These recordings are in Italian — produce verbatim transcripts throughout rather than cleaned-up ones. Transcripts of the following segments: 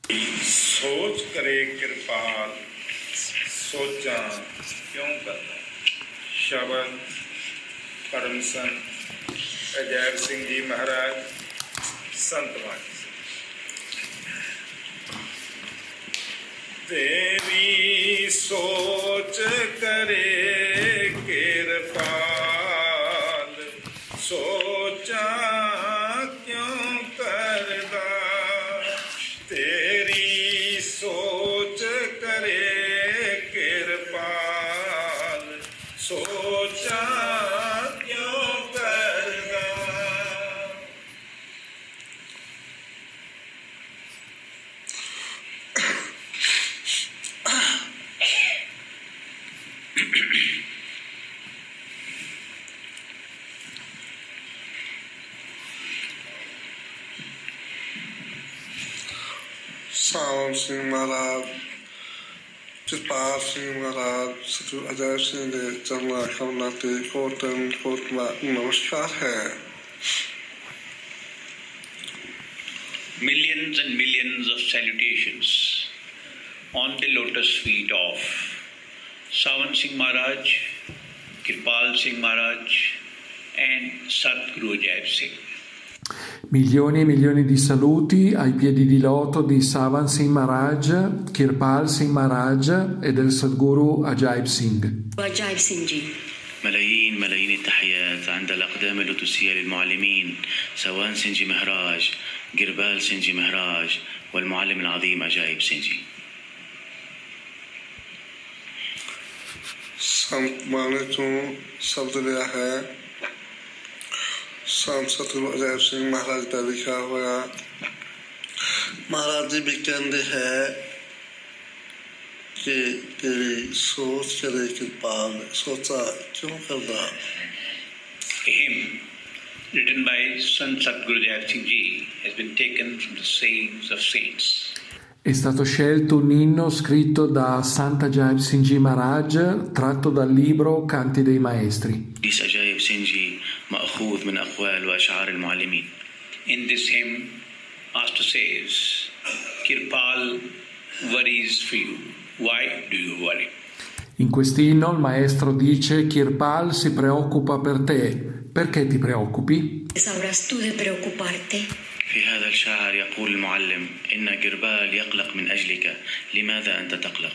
सोच करे कृपाल सोचा क्यों करता शब्द परम संत अजैब सिंह जी महाराज संत वाणी तेरी सोच करे कृपाल सोचा क्यों करदा तेरी सोच करे कृपाल सोचा क्यों करदा सावन सिंह महाराज कृपाल सिंह महाराज सतगुरु अजय सिंह के चरणा कमला के कोटन कोटला नमस्कार है। Millions and millions of salutations on the lotus feet of Sawan Singh Maharaj, Kirpal Singh Maharaj and Satguru Ajay Singh. Milioni e milioni di saluti ai piedi di loto di Savan Singh Maharaj, Kirpal Singh Maharaj e del Sadguru Ajaib Singh. Ajaib Singh Ji. ملايين ملايين التحيات عند الأقدام اللوتوسية للمعلمين سوان سنجي مهراج قربال سنجي مهراج والمعلم العظيم أجايب سنجي. संत माने तो शब्द लिया है संत सतगुरु अजय सिंह महाराज का लिखा हुआ महाराज जी भी कहते हैं कि तेरी सोच करे कृपाल सोचा क्यों करदा। A hymn written by Sant Satguru Ajay Singh Ji has been taken from the sayings of saints. È stato scelto un inno scritto da Santa Ajaib Singh Ji Maharaj tratto dal libro Canti dei Maestri. أجايب سنجي مأخوذ من أقوال وأشعار المعلمين. In this hymn, Master says, Kirpal worries for you. Why do you worry? In quest'inno il maestro dice Kirpal si preoccupa per te. Perché ti preoccupi? Sabrás tú de preocuparte. في هذا الشعر يقول المعلم إن قربال يقلق من أجلك لماذا أنت تقلق؟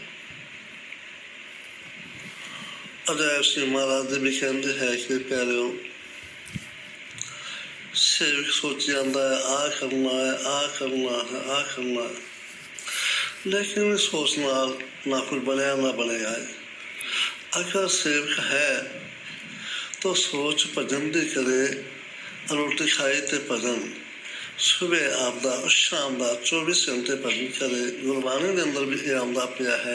अजय सिंह महाराज भी कहते हैं कि प्यारे सेवक सोच जाता है आ करना है आ करना है आ करना है लेकिन सोचना ना कुछ बनेगा ना बनेगा। अगर सेवक है तो सोच भजन भी करे रोटी खाई ते भजन सुबह आपदा और शाम का चौबीस घंटे भजन करे। गुरबाणी के अंदर भी ये आमदा पिया है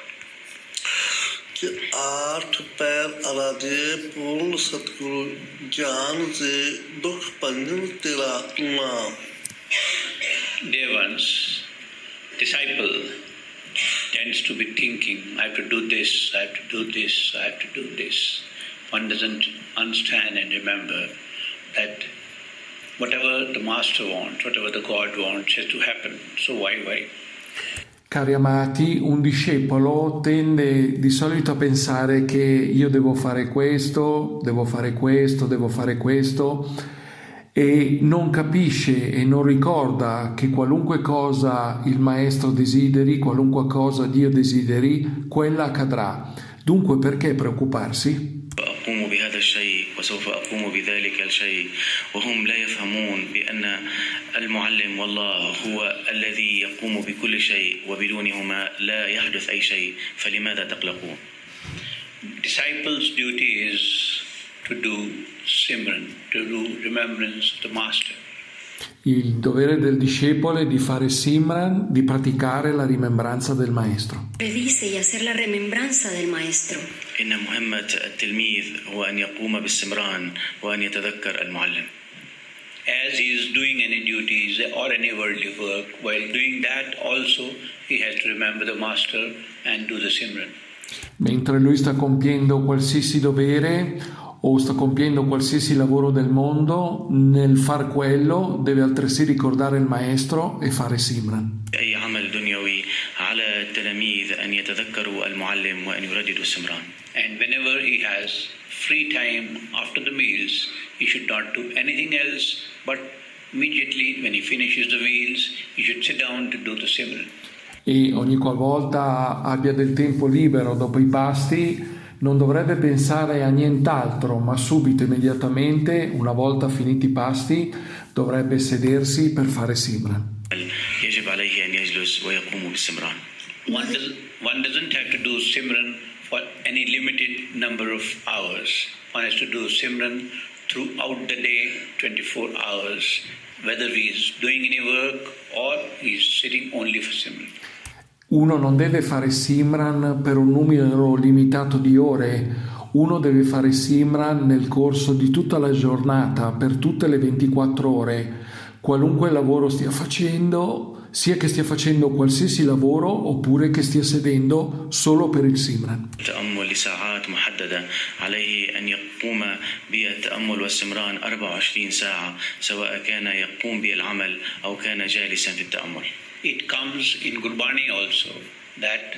कि आठ पैर आराधे पूर्ण सतगुरु ज्ञान से दुख पंजन तेरा नाम। Dear ones, disciple tends to be thinking, I have to do this, I have to do this, I have to do this. One doesn't understand and remember that whatever the Master wants, whatever the God wants has to happen. So why, why? Cari amati, un discepolo tende di solito a pensare che io devo fare questo, devo fare questo, devo fare questo e non capisce e non ricorda che qualunque cosa il maestro desideri, qualunque cosa Dio desideri, quella accadrà. Dunque perché preoccuparsi? أقوم بهذا الشيء وسوف أقوم بذلك الشيء وهم لا يفهمون بأن المعلم والله هو الذي يقوم بكل شيء وبدونهما لا يحدث أي شيء فلماذا تقلقون؟ Disciples' duty is to do Simran, to do remembrance of the Master. Il dovere del discepolo è di fare Simran, di praticare la rimembranza del maestro. Predice y hacer la remembranza del maestro. إن مهمة التلميذ هو أن يقوم بالسمران وأن يتذكر المعلم. As he is doing any duties or any worldly work, while doing that also he has to remember the Master and do the Simran. Mentre lui sta compiendo qualsiasi dovere o sta compiendo qualsiasi lavoro del mondo, nel far quello deve altresì ricordare il maestro e fare Simran. أي عمل دنيوي على التلاميذ أن يتذكروا المعلم وأن يرددوا السمران. And whenever he has free time after the meals, he should not do anything else, but immediately when he finishes the meals, he should sit down to do the Simran. E ogni qualvolta abbia del tempo libero dopo i pasti, non dovrebbe pensare a nient'altro, ma subito, immediatamente, una volta finiti i pasti, dovrebbe sedersi per fare Simran. يجب عليه أن يجلس ويقوم بالسمران. One, does, one doesn't have to do Simran for any limited number of hours. One has to do Simran throughout the day, twenty-four hours, whether he is doing any work or he is sitting only for Simran. Uno non deve fare Simran per un numero limitato di ore, uno deve fare Simran nel corso di tutta la giornata, per tutte le ventiquattro ore, qualunque lavoro stia facendo, sia che stia facendo qualsiasi lavoro oppure che stia sedendo solo per il Simran. التأمل لساعات محددة عليه أن يقوم بالتأمل والسمران أربع وعشرين ساعة سواء كان يقوم بالعمل أو كان جالسا في التأمل. It comes in Gurbani also that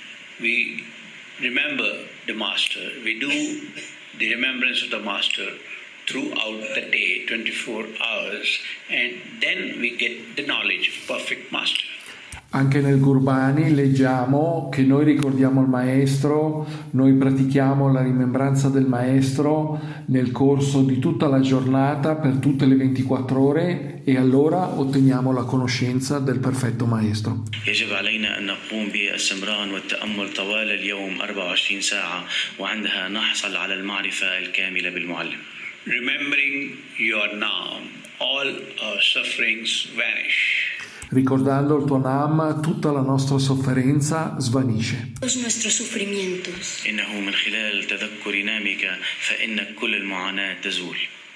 we remember the Master. We do the remembrance of the Master throughout the day, twenty-four hours, and then we get the knowledge of perfect Master. Anche nel Gurbani leggiamo che noi ricordiamo il Maestro, noi pratichiamo la rimembranza del Maestro nel corso di tutta la giornata per tutte le ventiquattro ore e allora otteniamo la conoscenza del perfetto Maestro. يجب علينا أن نقوم بالسمران والتأمل طوال اليوم أربع وعشرين ساعة وعندها نحصل على المعرفة الكاملة بالمعلم. Remembering your Naam, all our sufferings vanish. Ricordando il tuo Nam, tutta la nostra sofferenza svanisce. Todos nuestros sufrimientos. إنه من خلال تذكر نامك فإن كل المعاناة تزول.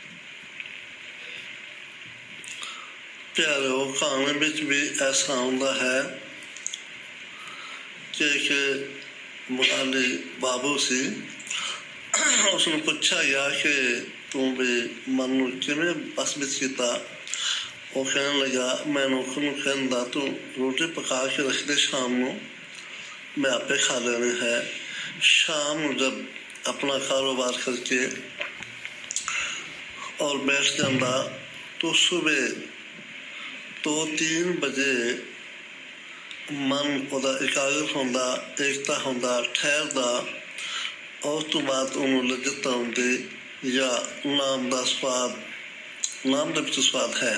ਪਿਆਰਿਓ ਕਹਾਣੀ ਵਿੱਚ ਵੀ ਐਸਾ ਹੁੰਦਾ ਹੈ ਕਿ ਇੱਕ ਮੁਹੱਲੇ ਬਾਬੂ ਸੀ ਉਸ ਨੂੰ ਪੁੱਛਿਆ ਗਿਆ ਕਿ ਤੂੰ ਵੀ ਮਨ ਨੂੰ ਕਿਵੇਂ ਬਸ ਵਿੱਚ ਕੀਤਾ ਉਹ ਕਹਿਣ ਲੱਗਾ ਮੈਂ ਨੌਕਰ ਨੂੰ ਕਹਿੰਦਾ ਤੂੰ ਰੋਟੀ ਪਕਾ ਕੇ ਰੱਖ ਦੇ ਸ਼ਾਮ ਨੂੰ ਮੈਂ ਆਪੇ ਖਾ ਲੈਣੀ ਹੈ ਸ਼ਾਮ ਨੂੰ ਜਦ ਆਪਣਾ ਕਾਰੋਬਾਰ ਕਰਕੇ ਔਰ ਬੈਠ ਜਾਂਦਾ तो सुबह दो तीन बजे मन ਉਹਦਾ ਇਕਾਗਰ ਹੁੰਦਾ ਏਕਤਾ ਹੁੰਦਾ ਠਹਿਰਦਾ ਉਸ ਤੋਂ ਬਾਅਦ ਉਹਨੂੰ ਲੱਗਦਾ ਹੁੰਦੀ ਜਾਂ ਨਾਮ ਦਾ ਸਵਾਦ ਨਾਮ ਦੇ ਵਿੱਚ ਸਵਾਦ ਹੈ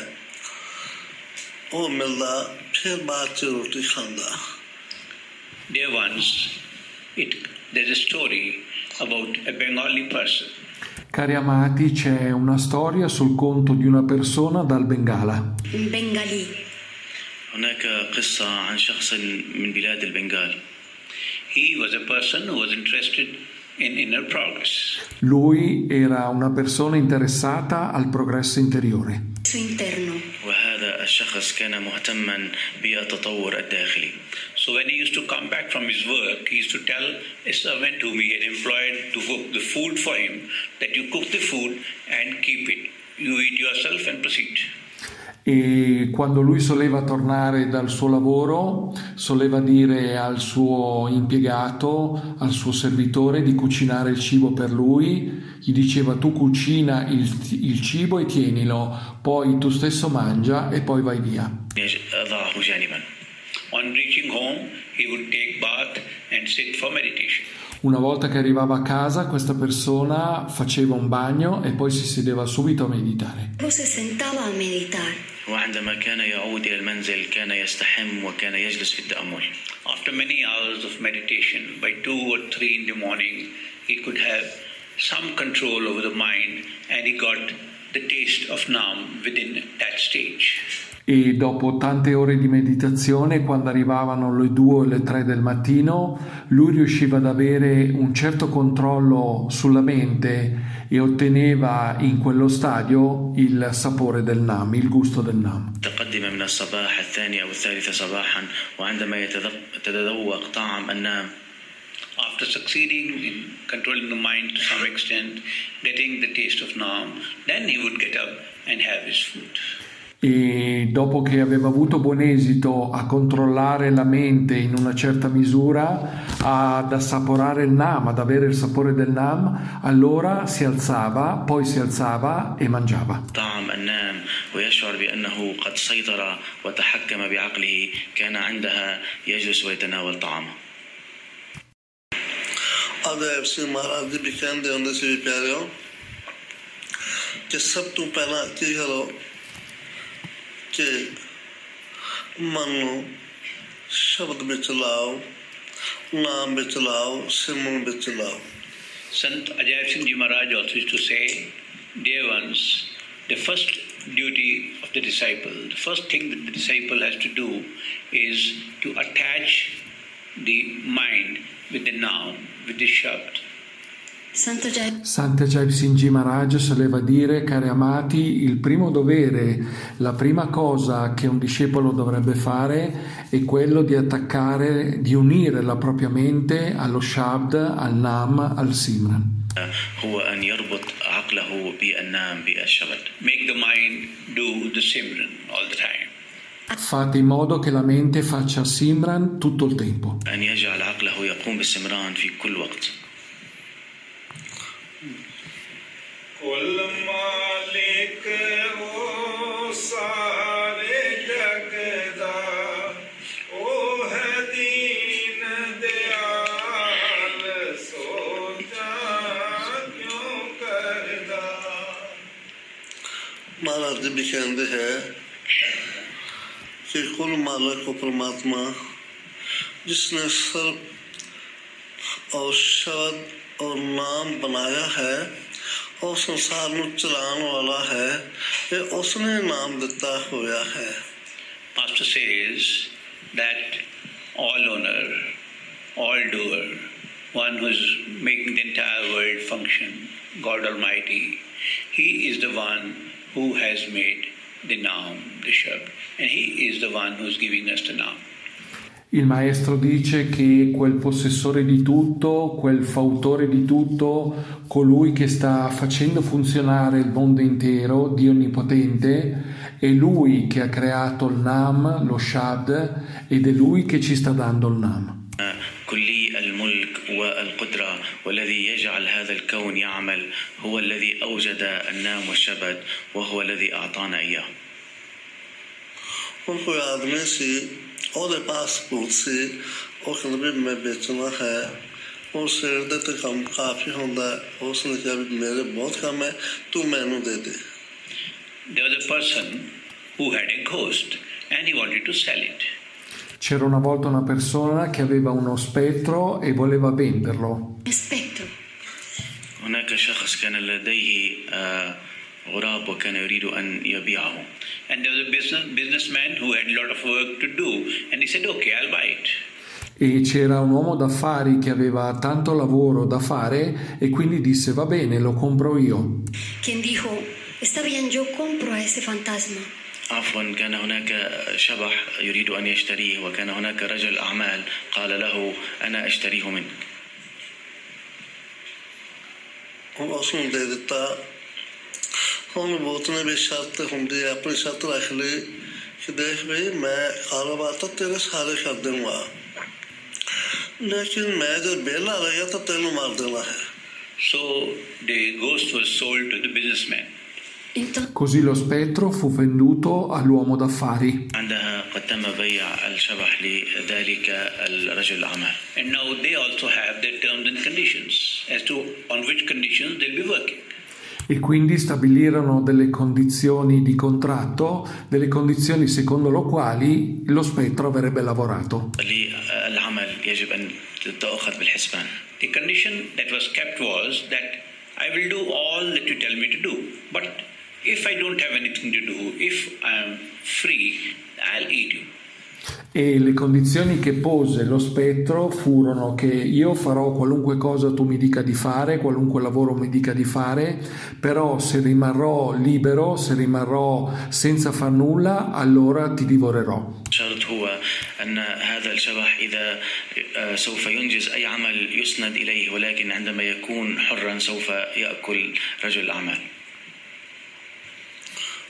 ਉਹ ਮਿਲਦਾ ਫਿਰ ਬਾਅਦ ਚ ਰੋਟੀ ਖਾਂਦਾ. Dear ones, it, there's a story about a Bengali person. Cari amati, c'è una storia sul conto di una persona dal Bengala. Bengali. هناك قصة عن شخص من بلاد البنغال. He was a person who was interested in inner progress. Lui era una persona interessata al progresso interiore. Su interno. وهذا الشخص كان مهتما بالتطور الداخلي. So when he used to come back from his work, he used to tell a servant whom he had employed to cook the food for him that you cook the food and keep it. You eat yourself and proceed. E quando lui soleva tornare dal suo lavoro, soleva dire al suo impiegato, al suo servitore di cucinare il cibo per lui, gli diceva tu cucina il, il cibo e tienilo, poi tu stesso mangia e poi vai via. أضعه جانبا. On reaching home, he would take bath and sit for meditation. Una volta che arrivava a casa, questa persona faceva un bagno e poi si sedeva subito a meditare. Luego se sentaba a meditar. وعندما كان يعود إلى المنزل كان يستحم وكان يجلس في التأمل. After many hours of meditation, by two or three in the morning, he could have some control over the mind and he got the taste of Naam within that stage. E dopo tante ore di meditazione, quando arrivavano le due o le tre del mattino, lui riusciva ad avere un certo controllo sulla mente e otteneva in quello stadio il sapore del Nam, il gusto del Nam. تقدم من الصباح الثاني أو الثالث صباحا وعندما يتذوق طعم النام. After succeeding in controlling the mind to some extent, getting the taste of Naam, then he would get up and have his food. e dopo che aveva avuto buon esito a controllare la mente in una certa misura, ad assaporare il Nam, ad avere il sapore del Nam, allora si alzava, poi si alzava e mangiava. طعم النام ويشعر بأنه قد سيطر وتحكم بعقله كان عندها يجلس ويتناول طعامه. Adesso Maharaj ji भी कहते ਹੁੰਦੇ ਸੀ ਵੀ ਪਿਆਰਿਓ ਕਿ ਸਭ ਤੋਂ ਪਹਿਲਾਂ ਕੀ ਕਰੋ ਕਿ ਮਨ ਨੂੰ ਸ਼ਬਦ ਵਿੱਚ ਲਾਓ, ਨਾਮ ਵਿੱਚ ਲਾਓ, ਸਿਮਰਨ ਵਿੱਚ ਲਾਓ. Sant Ajay Singh Ji Maharaj also used to say, dear ones, the first duty of the disciple, the first thing that the disciple has to do is to attach the mind with the noun, with the shabd. Sant'Ajay Singh Ji Maharaj soleva dire, cari amati, il primo dovere, la prima cosa che un discepolo dovrebbe fare è quello di attaccare, di unire la propria mente allo Shabd, al Nam, al Simran. هو أن يربط عقله بالنام بالشبد. Make the mind do the Simran all the time. Fate in modo che la mente faccia Simran tutto il tempo. أن يجعل عقله يقوم بالسمران في كل وقت. कुल मालिक ओ सारे जग दा ओ है दीन दयाल सोचा क्यों करदा. महाराज जी भी कहते हैं कि कुल मालिक को परमात्मा जिसने सर्व और शब्द और नाम बनाया है और संसार में चलाने वाला है, ये उसने नाम दिता हुआ है. Master says that all owner, all doer, one who is making the entire world function, God Almighty, He is the one who has made the Naam, the Shabd, and He is the one who is giving us the Naam. Il maestro dice che quel possessore di tutto, quel fautore di tutto, colui che sta facendo funzionare il mondo intero, Dio Onnipotente, è Lui che ha creato il Nam, lo Shabd, ed è Lui che ci sta dando il Nam. كلي الملك والقدرة والذي يجعل هذا الكون يعمل هو الذي أوجد النام والشبد وهو الذي أعطانا إياه. उन कोई आदमी सी ਉਹਦੇ ਪਾਸ ਭੂਤ ਸੀ, ਉਹ ਕਹਿੰਦਾ ਵੀ ਮੈਂ ਵੇਚਣਾ ਹੈ, ਉਹ ਸਿਰ ਦੇ ਤੇ ਕੰਮ ਕਾਫੀ ਹੁੰਦਾ, ਉਸ ਨੇ ਕਿਹਾ ਵੀ ਮੇਰੇ ਬਹੁਤ ਕੰਮ ਹੈ, ਤੂੰ ਮੈਨੂੰ ਦੇ ਦੇ. There was a person who had a ghost and he wanted to sell it. C'era una volta una persona che aveva uno spettro e voleva venderlo. Spettro. هناك شخص كان لديه غراب وكان يريد أن يبيعه. And there was a business, businessman who had a lot of work to do and he said, okay, I'll buy it. E c'era un uomo d'affari che aveva tanto lavoro da fare e quindi disse, va bene, lo compro io. Quien dijo, está bien, yo compro a ese fantasma. عفوا كان هناك شبح يريد أن يشتريه وكان هناك رجل أعمال قال له أنا أشتريه منك. ਉਸ ਨੂੰ ਦੇ ਦਿੱਤਾ. ਹੁਣ ਬਹੁਤ ਨੇ ਵੀ ਸ਼ਰਤ ਹੁੰਦੀ ਹੈ, ਆਪਣੀ ਸ਼ਰਤ ਰੱਖ ਲਈ ਕਿ ਦੇਖ ਬਈ ਮੈਂ ਕਾਰੋਬਾਰ ਤਾਂ ਤੇਰੇ ਸਾਰੇ ਕਰ ਦੂੰਗਾ, ਲੇਕਿਨ ਮੈਂ ਜਦ ਵਿਹਲਾ ਰਹਿ ਤਾਂ ਤੈਨੂੰ ਮਾਰ ਦੇਣਾ ਹੈ. So the ghost was sold to the businessman. Così lo spettro fu venduto all'uomo d'affari. عندها قد تم بيع الشبح لذلك الرجل الأعمال. And now they also have their terms and conditions as to on which conditions they'll be working. E quindi stabilirono delle condizioni di contratto, delle condizioni secondo le quali lo spettro avrebbe lavorato. العمل يجب أن تأخذ بالحسبان. The condition that was kept was that I will do all that you tell me to do, but if I don't have anything to do, if I am free, I'll eat you. E le condizioni che pose lo spettro furono che io farò qualunque cosa tu mi dica di fare, qualunque lavoro mi dica di fare, però se rimarrò libero, se rimarrò senza far nulla, allora ti divorerò. الشرط هو أن هذا الشبح إذا سوف ينجز أي عمل يسند إليه، ولكن عندما يكون حرا سوف يأكل رجل الأعمال.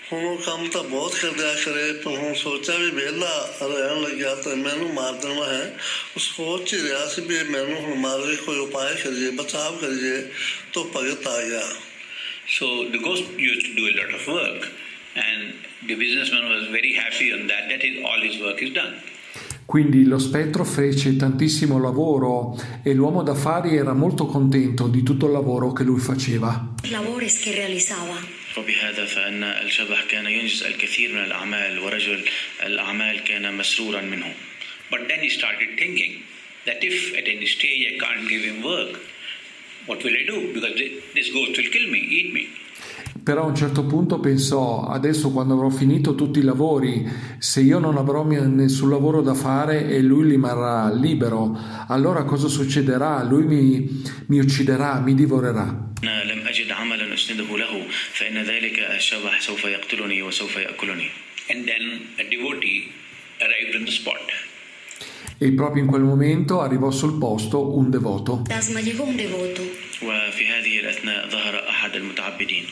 ਹੁਣ ਕੰਮ ਤਾਂ ਬਹੁਤ ਕਰਦਿਆ ਕਰੇ ਪਰ ਹੁਣ ਸੋਚਿਆ ਵੀ ਵਿਹਲਾ ਰਹਿਣ ਲੱਗਿਆ ਤਾਂ ਮੈਨੂੰ ਮਾਰ ਦੇਣਾ ਹੈ ਉਹ ਸੋਚ ਹੀ ਰਿਹਾ ਸੀ ਵੀ ਮੈਨੂੰ ਹੁਣ ਮਾਰੇ ਕੋਈ ਉਪਾਅ ਕਰੀਏ ਬਚਾਵ ਕਰੀਏ ਤਾਂ ਭਗਤ ਆ ਗਿਆ. So the ghost used to do a lot of work and the businessman was very happy on that, that is all his work is done. Quindi lo spettro fece tantissimo lavoro e l'uomo d'affari era molto contento di tutto il lavoro che lui faceva. Labores que realizaba. وبهذا فإن الشبح كان ينجز الكثير من الأعمال ورجل الأعمال كان مسرورا منه. But then he started thinking that if at any stage I can't give him work, what will I do? Because this ghost will kill me, eat me. Però a un certo punto pensò, adesso quando avrò finito tutti i lavori, se io non avrò nessun lavoro da fare e lui rimarrà libero, allora cosa succederà? Lui mi, mi ucciderà, mi divorerà. لم أجد عملا أسنده له فإن ذلك الشبح سوف يقتلني وسوف يأكلني. And then a devotee arrived on the spot. E proprio in quel momento arrivò sul posto un devoto. Fantasma llegó un devoto. وفي هذه الأثناء ظهر أحد المتعبدين.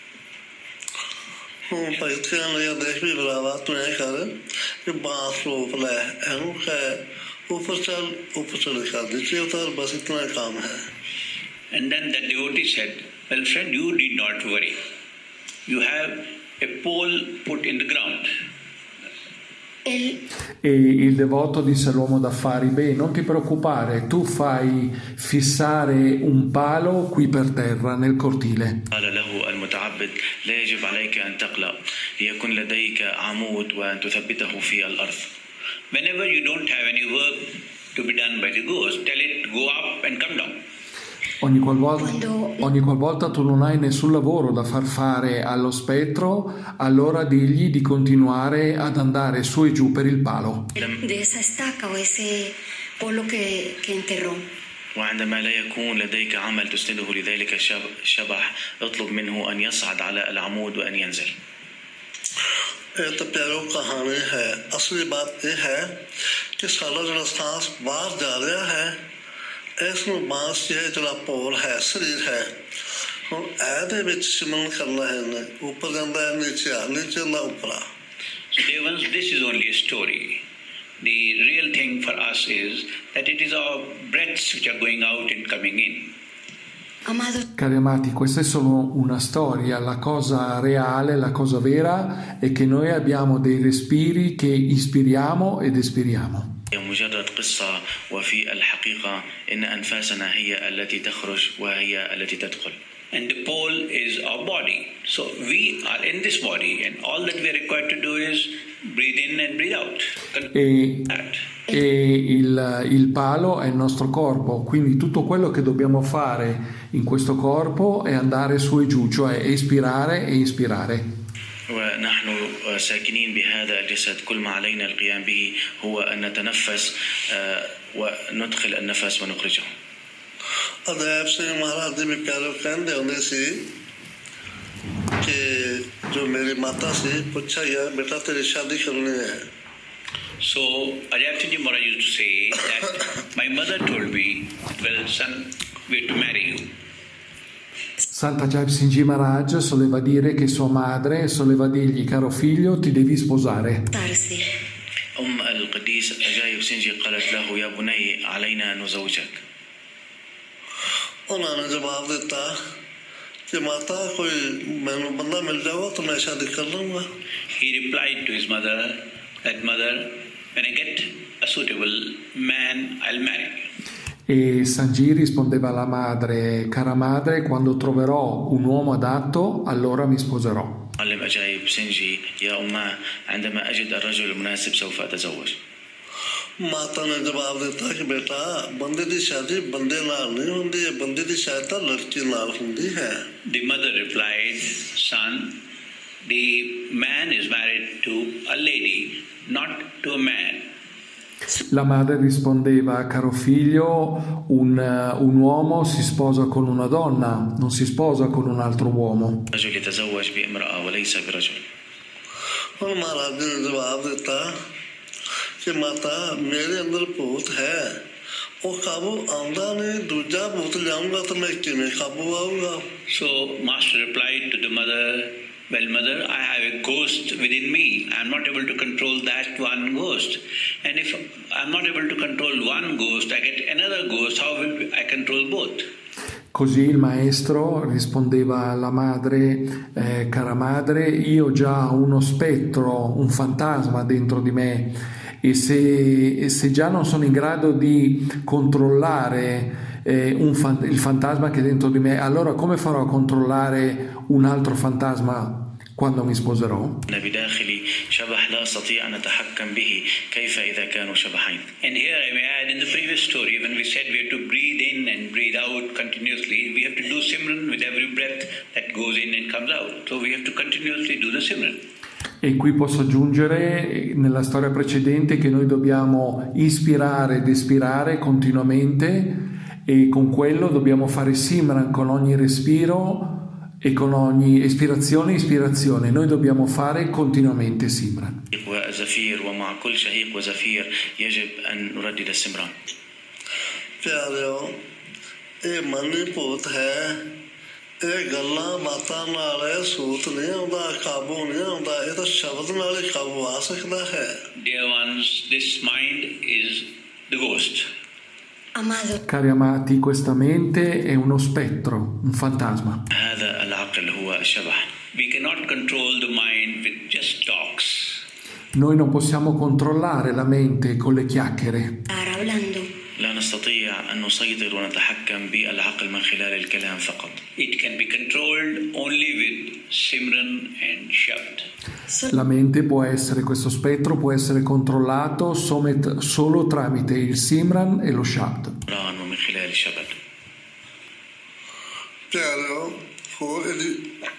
ਹੁਣ ਭਗਤ ਕਹਿਣ ਲੱਗਿਆ ਦੇਖ ਵੀ ਬਰਾਵਾ ਤੂੰ ਐਂ ਕਰ ਕਿ ਬਾਂਸ ਰੋਪ ਲੈ ਇਹਨੂੰ ਕਹਿ ਉੱਪਰ ਚੱਲ ਉੱਪਰ ਚੜ ਕਰ ਦਿੱਤੇ ਉਤਾਰ ਬਸ ਇਤਨਾ ਕੰਮ ਹੈ. And then the devotee said, well friend, you need not worry. You have a pole put in the ground. El... E il devoto disse all'uomo d'affari, beh, non ti preoccupare, tu fai fissare un palo qui per terra nel cortile. قال له المتعبد لا يجب عليك أن تقلق ليكن لديك عمود وأن تثبته في الأرض. Whenever you don't have any work to be done by the ghost, tell it go up and come down. Ogni qualvolta, ogni qualvolta tu non hai nessun lavoro da far fare allo spettro, allora digli di continuare ad andare su e giù per il palo. De esa estaca o ese polo que, que enterró. وعندما لا يكون لديك عمل تسنده لذلك الشبح اطلب منه أن يصعد على العمود وأن ينزل. ਇਹ ਤਾਂ ਪਿਆਰੋ ਕਹਾਣੀ ਹੈ. ਅਸਲੀ ਬਾਤ ਇਹ ਹੈ ਕਿ ਸਾਡਾ ਜਿਹੜਾ ਸਾਂਸ ਬਾਹਰ ਜਾ ਰਿਹਾ ਹੈ ਇਸ ਨੂੰ ਬਾਂਸ ਇਹ ਜਿਹੜਾ ਪੋਲ ਹੈ ਸਰੀਰ ਹੈ ਹੁਣ ਇਹਦੇ ਵਿੱਚ ਸਿਮਰਨ ਕਰਨਾ ਹੈ ਨੇ ਉੱਪਰ ਜਾਂਦਾ ਹੈ ਨੀਚੇ ਆ ਨੀਚੇ ਦਾ ਉੱਪਰ ਆ. So Devans, this is only a story. The real thing for us is that it is our breaths which are going out and coming in. Amado. Cari amati, questa è solo una storia, la cosa reale, la cosa vera è che noi abbiamo dei respiri che ispiriamo ed espiriamo. هي مجرد قصة وفي الحقيقة إن أنفاسنا هي التي تخرج وهي التي تدخل. And the pole is our body. So we are in this body and all that we are required to do is breathe in and breathe out. E, e il, il palo è il nostro corpo, quindi tutto quello che dobbiamo fare in questo corpo è andare su e giù, cioè espirare e inspirare. ونحن ساكنين بهذا الجسد كل ما علينا القيام به هو أن نتنفس وندخل النفس ونخرجه. ਅਦੈਬ ਸਿੰਘ ਮਹਾਰਾਜ ਦੇ ਵੀ ਪਿਆਰੇ ਕਹਿੰਦੇ ਹੁੰਦੇ ਸੀ ਕਿ ਜੋ ਮੇਰੀ ਮਾਤਾ ਸੀ ਪੁੱਛਿਆ ਗਿਆ ਬੇਟਾ ਤੇਰੀ ਸ਼ਾਦੀ ਕਰਨੀ ਹੈ. So Ajay Singh Ji Maharaj used to say that my mother told me, well son, we have to marry you. Sant'Ajay Singh Ji Maharaj soleva dire che sua madre soleva dirgli, caro figlio, ti devi sposare. Tarsi. أم القديس أجايب سنجي قالت له يا بني علينا أن نزوجك. ਉਹਨਾਂ ਨੇ ਜਵਾਬ ਦਿੱਤਾ ਕਿ ਮਾਤਾ ਕੋਈ ਮੈਨੂੰ ਬੰਦਾ ਮਿਲ ਜਾਊਗਾ ਤਾਂ ਮੈਂ ਸ਼ਾਦੀ ਕਰ ਲੂੰਗਾ. He replied to his mother that mother, when I get a suitable man, I'll marry you. E Sanji rispondeva alla madre, cara madre, quando troverò un uomo adatto, allora mi sposerò. علم أجايب سنجي يا أمه عندما أجد الرجل المناسب سوف أتزوج. ਮਾਤਾ ਨੇ ਜਵਾਬ ਦਿੱਤਾ ਕਿ ਬੇਟਾ ਬੰਦੇ ਦੀ ਸ਼ਾਦੀ ਬੰਦੇ ਨਾਲ ਨਹੀਂ ਹੁੰਦੀ ਹੈ ਬੰਦੇ ਦੀ ਸ਼ਾਦੀ ਤਾਂ ਲੜਕੀ ਨਾਲ ਹੁੰਦੀ ਹੈ. The mother replied, son, the man is married to a lady, not to a man. La madre rispondeva, caro figlio, un, un uomo si sposa con una donna, non si sposa con un altro uomo. رجل يتزوج بامرأة وليس برجل. ਹੁਣ ਮਹਾਰਾਜ ਨੇ ਜਵਾਬ ਦਿੱਤਾ ਕਿ ਮਾਤਾ ਮੇਰੇ ਅੰਦਰ ਭੂਤ ਹੈ ਉਹ ਕਾਬੂ ਆਉਂਦਾ ਨਹੀਂ ਦੂਜਾ ਭੂਤ ਲਿਆਉਂਗਾ ਤਾਂ ਮੈਂ ਕਿਵੇਂ ਕਾਬੂ ਆਊਗਾ. So master replied to the mother Well, mother, I have a ghost within me. I'm not able to control that one ghost. And if I'm not able to control one ghost, I get another ghost. How will I control both? Così il maestro rispondeva alla madre, eh, cara madre, io ho già uno spettro, un fantasma dentro di me e se, e se già non sono in grado di controllare eh, un fan, il fantasma che è dentro di me, allora come farò a controllare un altro fantasma quando mi sposerò? بداخلي شبح لا أستطيع أن أتحكم به كيف إذا كانوا شبحين. And here I may add, in the previous story, when we said we have to breathe in and breathe out continuously, we have to do Simran with every breath that goes in and comes out. So we have to continuously do the Simran. E qui posso aggiungere nella storia precedente che noi dobbiamo ispirare ed espirare continuamente e con quello dobbiamo fare Simran con ogni respiro e con ogni espirazione e ispirazione. Noi dobbiamo fare continuamente Simran. وزفير ومع كل شهيق وزفير يجب أن نردد السمران. ਪਿਆਰਿਓ, ਇਹ ਮਨ ਭੂਤ ਹੈ, ਇਹ ਗੱਲਾਂ ਬਾਤਾਂ ਨਾਲ ਸੂਤ ਨਹੀਂ ਆਉਂਦਾ, ਕਾਬੂ ਨਹੀਂ ਆਉਂਦਾ, ਇਹ ਤਾਂ ਸ਼ਬਦ ਨਾਲ ਹੀ ਕਾਬੂ ਆ ਸਕਦਾ ਹੈ. Dear ones, this mind is the ghost. Amado, Cari amati, questa mente è uno spettro, un fantasma. هذا العقل هو الشبح. We cannot control the mind with just talks. Noi non possiamo controllare la mente con le chiacchiere. estar hablando. لا نستطيع أن نسيطر ونتحكم بالعقل من خلال الكلام فقط. It can be controlled only with Simran and Shabd. La mente può essere, questo spettro può essere controllato somet- solo tramite il Simran e lo Shabd. سمران ومن خلال الشبد. ਪਿਆਰਿਓ, ਹੋ ਇਹਦੀ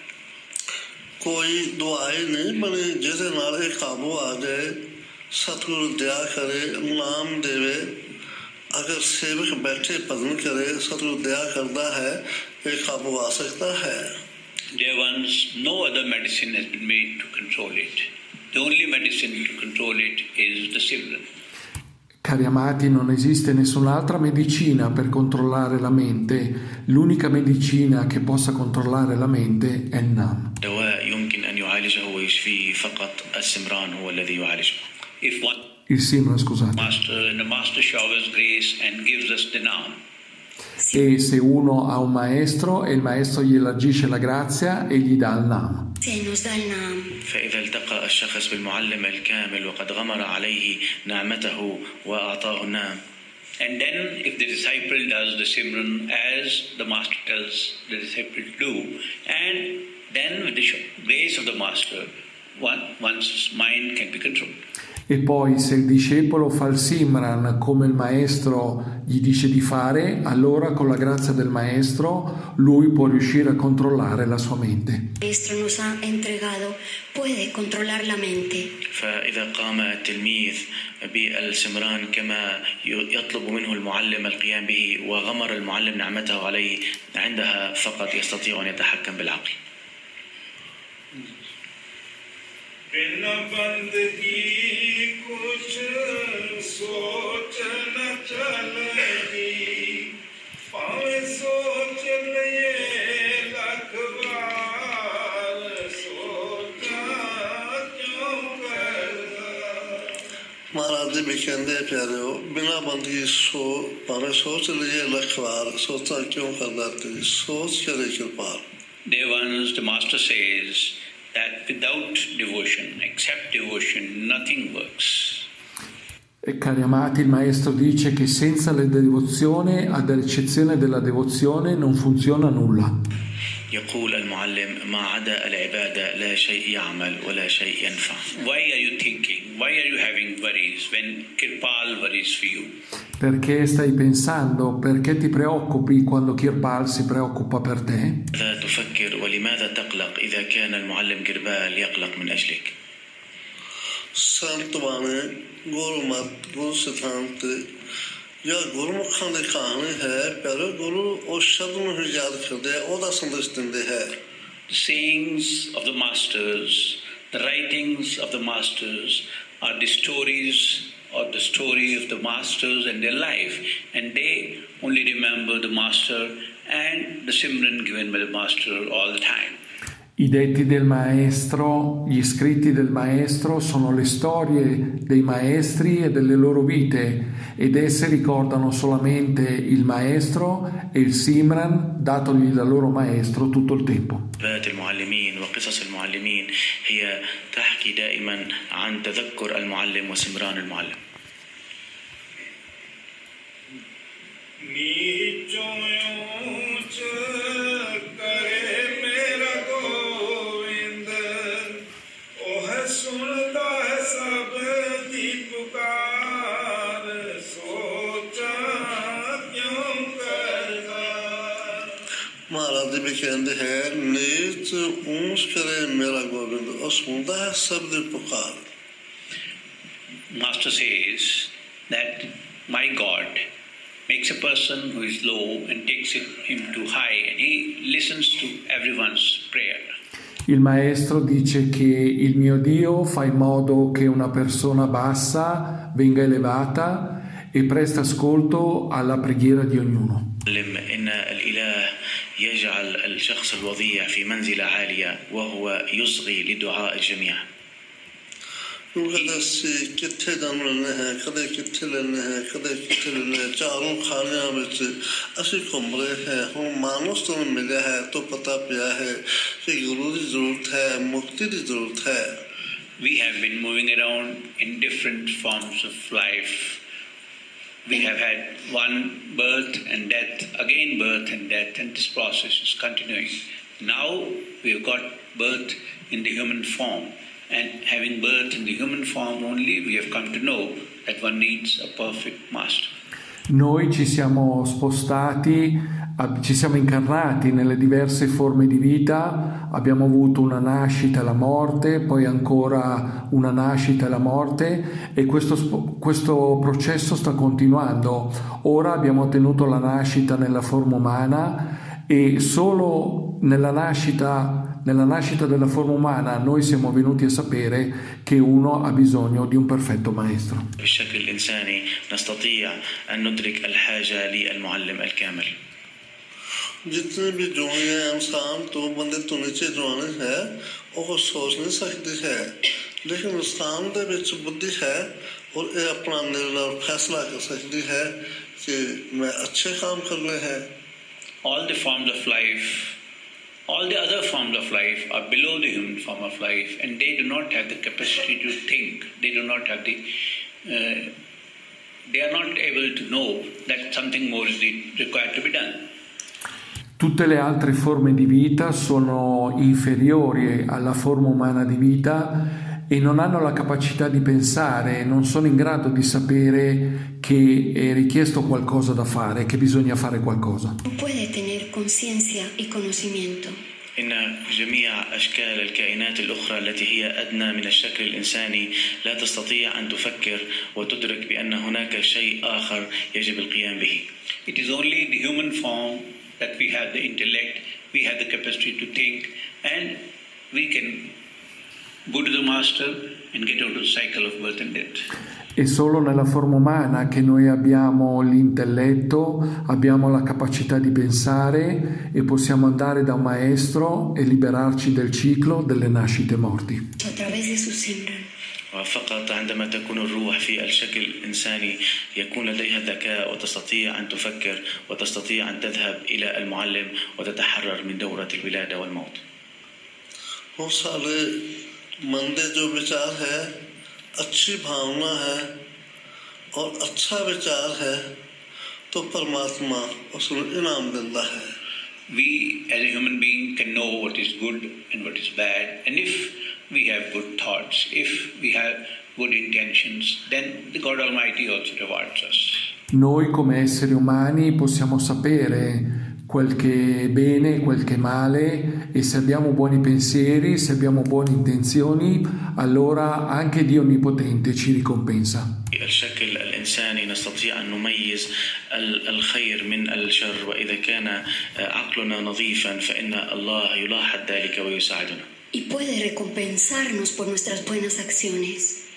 ਕੋਈ ਦਵਾਈ ਨਹੀਂ ਬਣੀ ਜਿਹਦੇ ਨਾਲ ਇਹ ਕਾਬੂ ਆ ਜਾਏ। ਸਤਿਗੁਰੂ ਦਇਆ ਕਰੇ, ਨਾਮ ਦੇਵੇ। ਅਗਰ ਸੇਵਕ ਬੈਠੇ ਭਜਨ ਕਰੇ, ਸਤਿਗੁਰੂ ਦਇਆ ਕਰਦਾ ਹੈ, ਇਹ ਕਾਬੂ ਆ ਸਕਦਾ ਹੈ। Dear ones, no other medicine has been made to control it. The only medicine to control it is the Simran. Cari amati, non esiste nessun'altra medicina per controllare la mente. L'unica medicina che possa controllare la mente è il Nam. دواء يمكن أن يعالجه ويشفيه فقط السمران هو الذي يعالجه. If one Il Simran, scusate. master and the master showers grace and gives us the Nam, E se uno ha un maestro e il maestro gli elargisce la grazia e gli dà il Nam. Se nos da el Nam. فإذا التقى الشخص بالمعلم الكامل وقد غمر عليه نعمته وأعطاه النام. and then if the disciple does the Simran as the master tells the disciple to do, and then with the grace of the master, one, one's mind can be controlled. E poi se il discepolo fa il Simran come il maestro gli dice di fare, allora con la grazia del maestro lui può riuscire a controllare la sua mente. El maestro nos ha entregado, puede controlar la mente. فإذا قام التلميذ بالسمران كما يطلب منه المعلم القيام به وغمر المعلم نعمته عليه، عندها فقط يستطيع أن يتحكم بالعقل. बिन बंदगी कुछ सोच न चलगी, पावे सोच लिए लख बार, सोचा क्यों करदा। ਮਹਾਰਾਜ ਜੀ ਵੀ ਕਹਿੰਦੇ ਪਿਆਰਿਓ, ਬਿਨਾਂ ਬੰਦਗੀ ਸੋ ਭਾਵੇਂ ਸੋਚ ਲਈਏ ਲੱਖ ਵਾਰ, ਸੋਚਾਂ ਕਿਉਂ ਕਰਦਾ ਤੇਰੀ ਸੋਚ ਕਰੇ Kirpal. Dear ones, the master says that without devotion, except devotion, nothing works. E cari amati, il maestro dice che senza la devozione, ad eccezione della devozione, non funziona nulla. يقول المعلم ما عدا العبادة لا شيء يعمل ولا شيء ينفع. Why are you thinking? Why are you having worries when Kirpal worries for you? Perché stai pensando? Perché ti preoccupi quando Kirpal si preoccupa per te? ماذا تفكر ولماذا تقلق إذا كان المعلم كربال يقلق من أجلك؟ ਸੰਤ ਬਾਣੇ ਗੁਰਮਤਿ ਗੁਰ ਸਿਧਾਂਤ ਜਾਂ ਗੁਰਮੁਖਾਂ ਦੀ ਕਹਾਣੀ ਹੈ, ਪਿਆਰਿਓ ਗੁਰੂ ਉਸ ਸ਼ਬਦ ਨੂੰ ਹੀ ਯਾਦ ਕਰਦੇ ਆ, ਉਹਦਾ ਸੰਦੇਸ਼ ਦਿੰਦੇ ਹੈ। The sayings of the masters, the writings of the masters are the stories or the story of the masters and their life, and they only remember the master and the Simran given by the master all the time. I detti del maestro, gli scritti del maestro sono le storie dei maestri e delle loro vite, ed esse ricordano solamente il maestro e il Simran datogli dal loro maestro tutto il tempo. المعلمين وقصص المعلمين هي تحكي دائما عن تذكر المعلم وسمران المعلم. महाराज भी कहते हैं नीच ऊंच करे मेरा गोविंद और सुनता है शब्द पुकार. Master says that my God makes a person who is low and takes it, him to high, and he listens to everyone's prayer. Il maestro dice che il mio Dio fa in modo che una persona bassa venga elevata e presta ascolto alla preghiera di ognuno. إن الإله يجعل الشخص الوضيع في منزلة عالية وهو يصغي لدعاء الجميع. कदे सी किथे जानने हैं कदे किथे लेने हैं कदे किथे लेने हैं चारों खाने विच ਅਸੀਂ ਘੁੰਮ ਰਹੇ हैं ਹੁਣ ਮਾਨਸ ਤੋਂ ਮਿਲਿਆ ਹੈ तो पता ਪਿਆ है कि गुरु की जरूरत है मुक्ति की जरूरत है. We have been moving around in different forms of life. We have had one birth and death, again birth and death, and this process is continuing. Now we have got birth in the human form, and having birth in the human form only, we have come to know that one needs a perfect master. Noi ci siamo spostati, ci siamo incarnati nelle diverse forme di vita, abbiamo avuto una nascita e la morte, poi ancora una nascita e la morte, e questo, questo processo sta continuando. Ora abbiamo ottenuto la nascita nella forma umana e solo nella nascita Nella nascita della forma umana noi siamo venuti a sapere che uno ha bisogno di un perfetto maestro. بالشكل الإنساني نستطيع أن ندرك الحاجة للمعلم الكامل. जितने भी जोड़ियां इंसान तो बंदे तो नीचे जोड़े हैं वो सोच नहीं सकती है लेकिन इंसान दे विच बुद्धि है और ये अपना निर्णय और फैसला कर सकती है कि मैं अच्छे काम करने हैं. All the forms of life, all the other forms of life are below the human form of life, and they do not have the capacity to think. They do not have the, uh, they are not able to know that something more is required to be done. Tutte le altre forme di vita sono inferiori alla forma umana di vita e non hanno la capacità di pensare, non sono in grado di sapere che è richiesto qualcosa da fare, che bisogna fare qualcosa. No puede tener conciencia y conocimiento. إن جميع أشكال الكائنات الأخرى التي هي أدنى من الشكل الإنساني لا تستطيع أن تفكر وتدرك بأن هناك شيء آخر يجب القيام به. It is only the human form that we have the intellect, we have the capacity to think, and we can go to the master and get out of the cycle of birth and death. È solo nella forma umana che noi abbiamo l'intelletto, abbiamo la capacità di pensare e possiamo andare da un maestro e liberarci del ciclo delle nascite e morti. A través de su Simran. فقط عندما تكون الروح في الشكل الإنساني يكون لديها الذكاء وتستطيع أن تفكر وتستطيع أن تذهب إلى المعلم وتتحرر من دورة الولادة والموت. वो सारे मंदे जो विचार है अच्छी भावना है और अच्छा विचार है तो परमात्मा उसको इनाम देता है. We as a human being can know what is good and what is bad, and if we have good thoughts, if we have good intentions, then the God Almighty also rewards us. Noi come esseri umani possiamo sapere quel che è bene, quel che è male, e se abbiamo buoni pensieri, se abbiamo buone intenzioni, allora anche Dio Onnipotente ci ricompensa. الشكل الإنساني نستطيع أن نميز الخير من الشر وإذا كان عقلنا نظيفا فإن الله يلاحظ ذلك ويساعدنا. Y puede recompensarnos por nuestras buenas acciones.